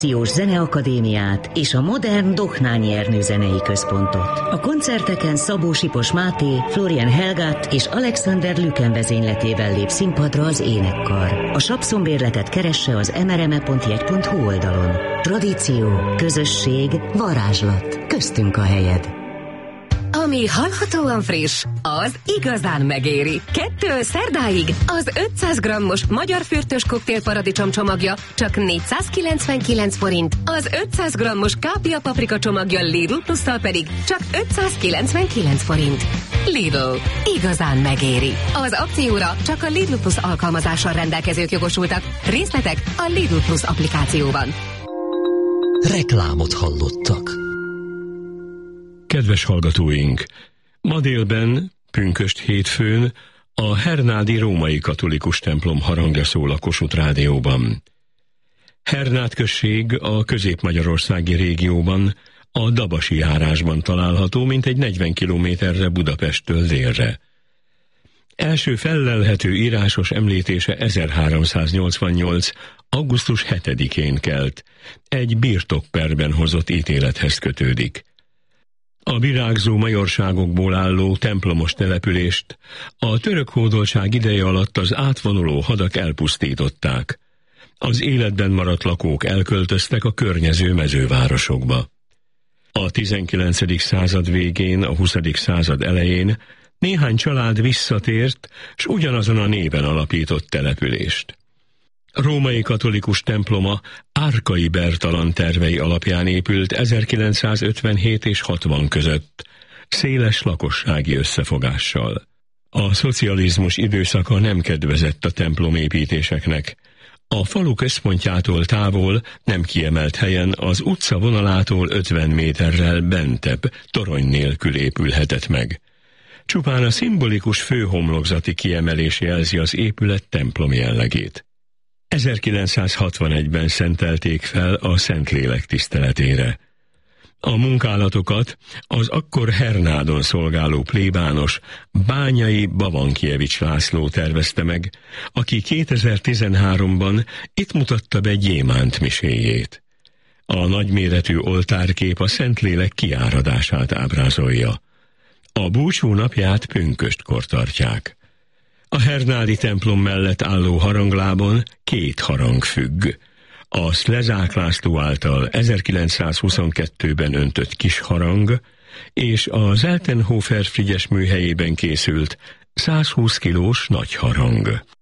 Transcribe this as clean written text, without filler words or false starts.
Zeneakadémiát és a modern Dohnányi Ernő Zenei Központot. A koncerteken Szabó Sipos Máté, Florian Helgát és Alexander Lüken vezényletével lép színpadra az énekkar. A sapszonbérletet keresse az mrme.jegy.hu oldalon. Tradíció, közösség, varázslat. Köztünk a helyed. Ami hallhatóan friss, az igazán megéri. 2 szerdáig az 500 grammos magyar fürtös koktélparadicsom csomagja csak 499 forint, az 500 grammos kápia paprika csomagja Lidl Plusszal pedig csak 599 forint. Lidl. Igazán megéri. Az akcióra csak a Lidl Plus alkalmazással rendelkezők jogosultak. Részletek a Lidl Plus applikációban. Reklámot hallottak. Kedves hallgatóink! Ma délben, pünkösd hétfőn a Hernádi római katolikus templom harangja szól a Kossuth Rádióban. Hernád község a közép-magyarországi régióban, a Dabasi járásban található, mintegy 40 kilométerre Budapesttől délre. Első fellelhető írásos említése 1388. augusztus 7-én kelt, egy birtokperben hozott ítélethez kötődik. A virágzó majorságokból álló templomos települést a török hódoltság ideje alatt az átvonuló hadak elpusztították. Az életben maradt lakók elköltöztek a környező mezővárosokba. A 19. század végén, a 20. század elején néhány család visszatért, s ugyanazon a néven alapított települést. Római katolikus temploma Árkai Bertalan tervei alapján épült 1957 és 60 között, széles lakossági összefogással. A szocializmus időszaka nem kedvezett a templomépítéseknek. A falu központjától távol, nem kiemelt helyen az utca vonalától 50 méterrel bentebb, torony nélkül épülhetett meg. Csupán a szimbolikus főhomlokzati kiemelés jelzi az épület templom jellegét. 1961-ben szentelték fel a Szentlélek tiszteletére. A munkálatokat az akkor Hernádon szolgáló plébános Bányai Bavankiewicz László tervezte meg, aki 2013-ban itt mutatta be gyémánt miséjét. A nagyméretű oltárkép a Szentlélek kiáradását ábrázolja. A búcsú napját pünköstkor tartják. A hernádi templom mellett álló haranglábon 2 harang függ. A Szlezák László által 1922-ben öntött kis harang, és a Zeltenhofer Frigyes műhelyében készült 120 kilós nagy harang.